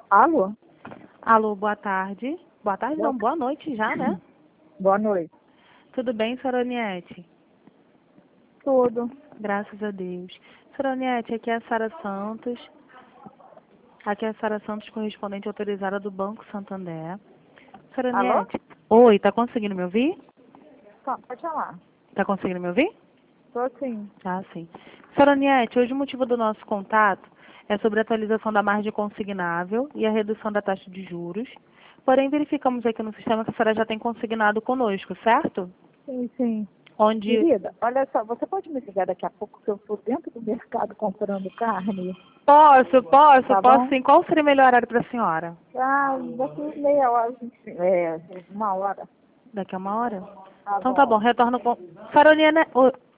Alô? Alô, boa tarde. Boa tarde, não, boa noite já, né? Boa noite. Tudo bem, senhora Aniette? Tudo. Graças a Deus. Senhora Aniette, aqui é a Sara Santos. Aqui é a Sara Santos, correspondente autorizada do Banco Santander. Senhora Alô? Aniette. Oi, tá conseguindo me ouvir? Pode falar. Tá conseguindo me ouvir? Tô sim. Ah, sim. Senhora Aniette, hoje o motivo do nosso contato é sobre a atualização da margem consignável e a redução da taxa de juros. Porém, verificamos aqui no sistema que a senhora já tem consignado conosco, certo? Sim. Onde... Querida, olha só, você pode me ligar daqui a pouco que eu estou dentro do mercado comprando carne? Posso Tá posso bom? sim. Qual seria o melhor horário para a senhora? Ah, daqui meia hora, uma hora. Daqui a uma hora? Tá Então tá bom, bom. retorno com... Senhora Aniette,